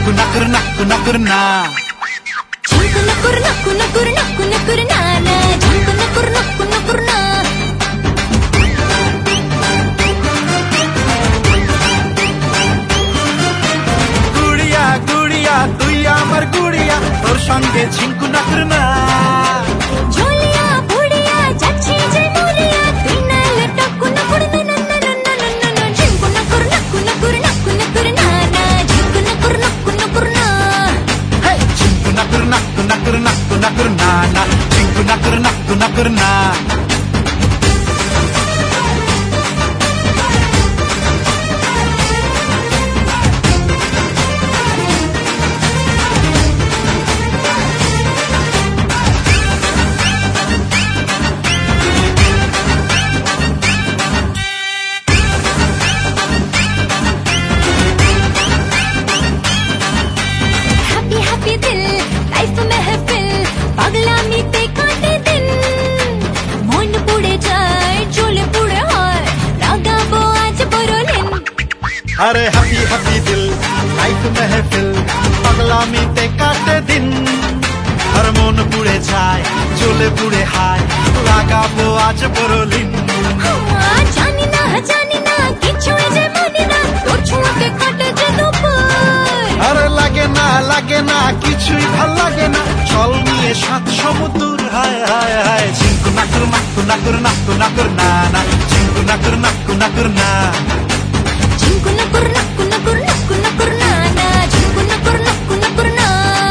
nakur nakur nakur na. Chinku nakur nakur nakur nakur nakur na na. Chinku nakur nakur nakur na. Gudiya gudiya তুই আমার গুড়িয়া তোর সঙ্গে ঝিঙ্কু নাকুর না. Joliya budiya jachi je muriya তুই না লটকু নাকুর না না না না না না. Chinku nakur nakur nakur nakur nakur na na. Chinku nakur nakur nakur na. Hey ঝিঙ্কু নাকুর নাকুর নাকুর নাকুর নাকুর না না. ঝিঙ্কু নাকুর নাকুর নাকুর না. Happy दिल लाइफ महफिल पगलामी पे काटे दिन मन पुड़े जाए चोले पुड़े हाय लागाबो आज बरोलिन. अरे हैप्पी हैप्पी दिल लाइफ महफिल पगलामी ते काटे दिन हर मन पुड़े जाए चले पुड़े हाय लागाबो आज बरोलिन. जानी ना किछु जे मानी ना তোর ছোঁয়াতে কাটে যে দুপুর. अरे लागे ना কিছুই ভাল লাগে না চল নিয়ে সাত সমুদ্র হায় হায় হায়. ঝিঙ্কু নাকুর নাকুর নাকুর নাকুর নাকুর না না. ঝিঙ্কু নাকুর নাকুর নাকুর না. Chinku nakur nakur nakur nakur nakur na na. Chinku nakur nakur nakur na.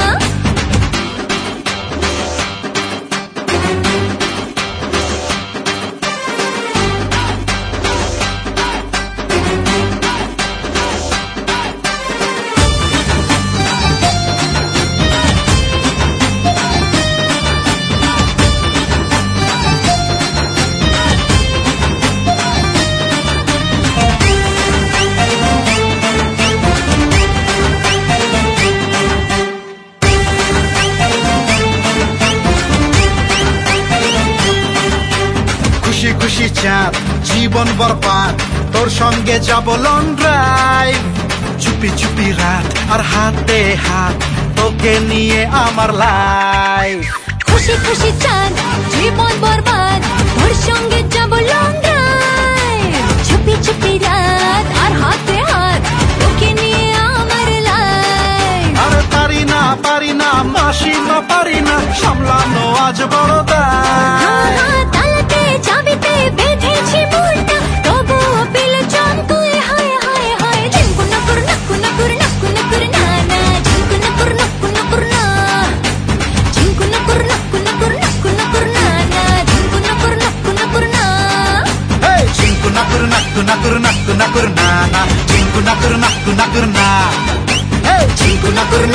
খুশি খুশি চাঁদ জীবন বরবাদ তোর সঙ্গে যাব লং ড্রাইভ. চুপি চুপি রাত আর হাতে হাত তোকে নিয়ে আমার লাইফ. খুশি খুশি চাঁদ জীবন বরবাদ তোর সঙ্গে যাব লং ড্রাইভ. চুপি চুপি রাত আর হাতে হাত তোকে নিয়ে আমার লাইফ. আর পারি না মাসি না পারি না সামলানো আজ বড় দায়. তালাতে চাবিতে বেঁধেছি মুড়টা তবুও পেলে চমকুয়ে হায় হায় হায়. ঝিঙ্কু নাকুর নাকুর নাকুর নাকুর নাকুর না না. ঝিঙ্কু নাকুর নাকুর নাকুর না. ঝিঙ্কু নাকুর নাকুর নাকুর নাকুর নাকুর না না. ঝিঙ্কু নাকুর নাকুর নাকুর না. Hey ঝিঙ্কু নাকুর নাকুর নাকুর নাকুর নাকুর না না. ঝিঙ্কু নাকুর নাকুর নাকুর না. Hey ঝিঙ্কু নাকুর